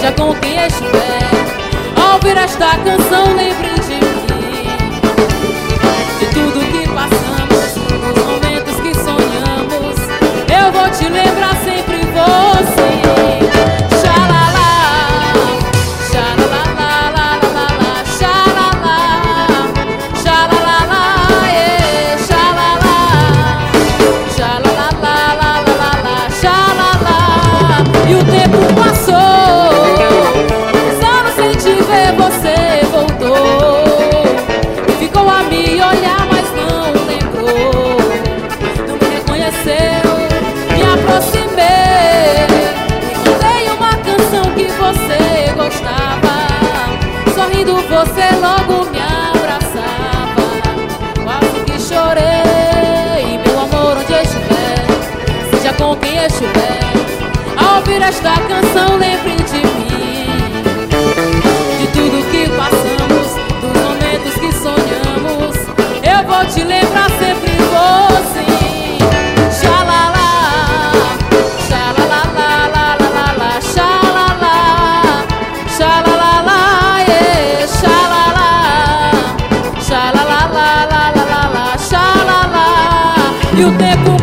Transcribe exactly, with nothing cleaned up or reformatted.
seja com quem estiver. Ao ouvir esta canção, lembre de mim, de tudo que passamos, dos momentos que sonhamos. Eu vou te lembrar sempre você. E o tempo passou, os anos sem te ver, você voltou e ficou a me olhar, mas não lembrou, não me reconheceu. Me aproximei e cantei uma canção que você gostava. Sorrindo você logo me abraçava. Quase que chorei, meu amor, onde estiver, seja com quem estiver. Ao ouvir esta canção, lembre de mim, de tudo que passamos, dos momentos que sonhamos. Eu vou te lembrar sempre você. Xalala, xalala, la la la la, xalala, xalala, yeah, xalala, xalala, la la la la, xalala. E o tempo